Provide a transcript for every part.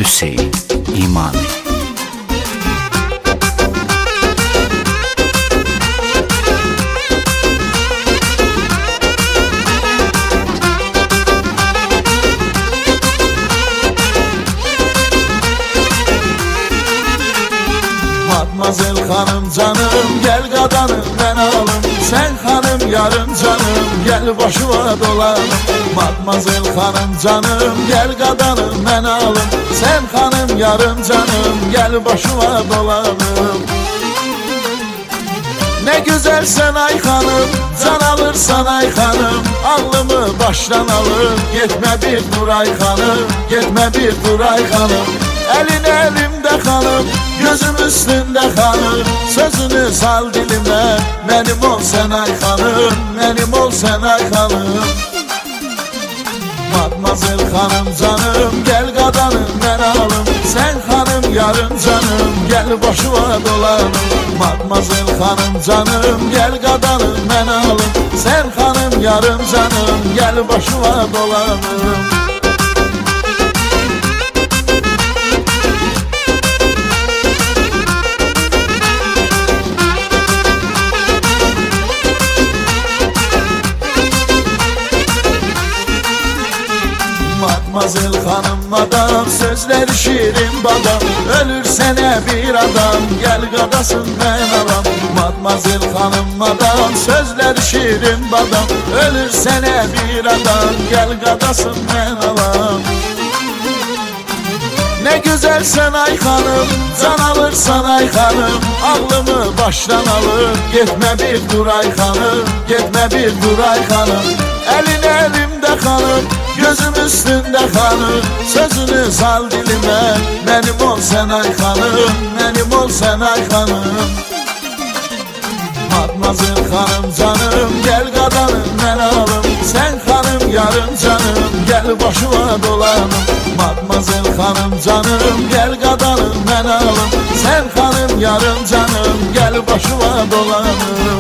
Hüseyin İmami. Matmazel hanım canım, gel qadanım mən alım. Sen hanım yarım canım, gel başıma dolanım. Matmazel hanım canım, gel qadanım mən alım. Sen hanım yarım canım, gel başıma dolanım. Ne güzelsen ay hanım, can alırsan ay hanım. Ağlımı baştan alır, gitme bir dur ay hanım. Gitme bir dur ay hanım. Elin elimde hanım, gözüm üstünde hanım. Sözünü sal dilime, benim ol sen ay hanım. Benim ol sen ay hanım. Matmazel hanım canım, gel qadanım mən alım. Sen hanım yarım canım, gel başıma dolanım. Matmazel hanım canım, gel qadanım mən alım. Sen hanım yarım canım, gel başıma dolanım. Matmazel hanım madam, sözleri şirin badam. Ölür sene bir adam, gel qadasın mən alam. Matmazel hanım madam, sözleri şirin badam. Ölür sene bir adam, gel qadasın mən alam. Ne güzelsen ay hanım, can alırsan ay hanım. Ağlımı baştan alır, gitme bir dur ay hanım. Gitme bir dur ay hanım. Elin elimde hanım, gözüm üstünde hanım. Sözünü sal dilime, benim ol sen ay hanım. Benim ol sen ay hanım. Matmazel hanım canım, gel qadanım mən alım. Sen hanım yarım canım, gel başıma dolanım. Matmazel hanım canım, gel qadanım mən alım. Sen hanım yarım canım, gel başıma dolanım.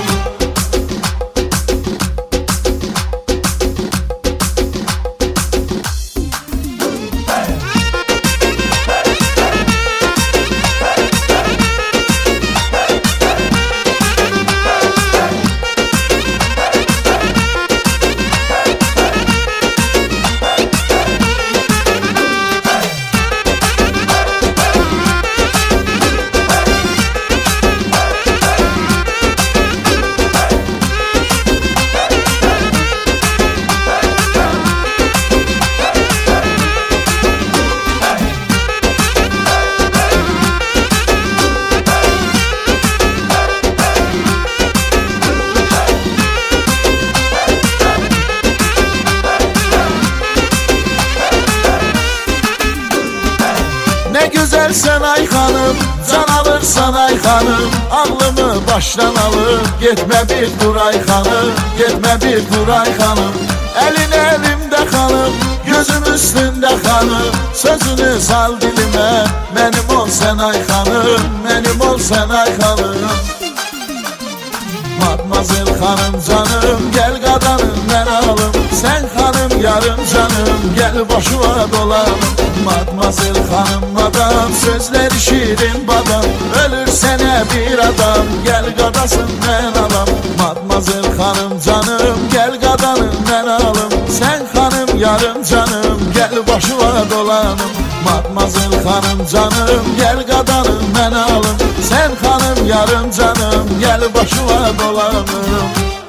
Ne güzelsen ay hanım, can alırsan ay hanım. Ağlımı baştan alır, gitme bir dur ay hanım. Gitme bir dur ay hanım. Elin elimde hanım, gözüm üstünde hanım. Sözünü sal dilime, benim ol sen ay hanım. Benim ol sen ay hanım. Matmazel hanım canım, gel qadanım mən alım. Sen hanım yarım canım, gel başıma dolanım. Matmazel hanım madam, sözleri şirin badam. Ölür sene bir adam, gel qadasın mən alam. Matmazel hanım canım, gel qadanım mən alım. Sen hanım yarım canım, gel başıma dolanım. Matmazel hanım canım, gel qadanım mən alım. Sen hanım yarım canım, gel başıma dolanım.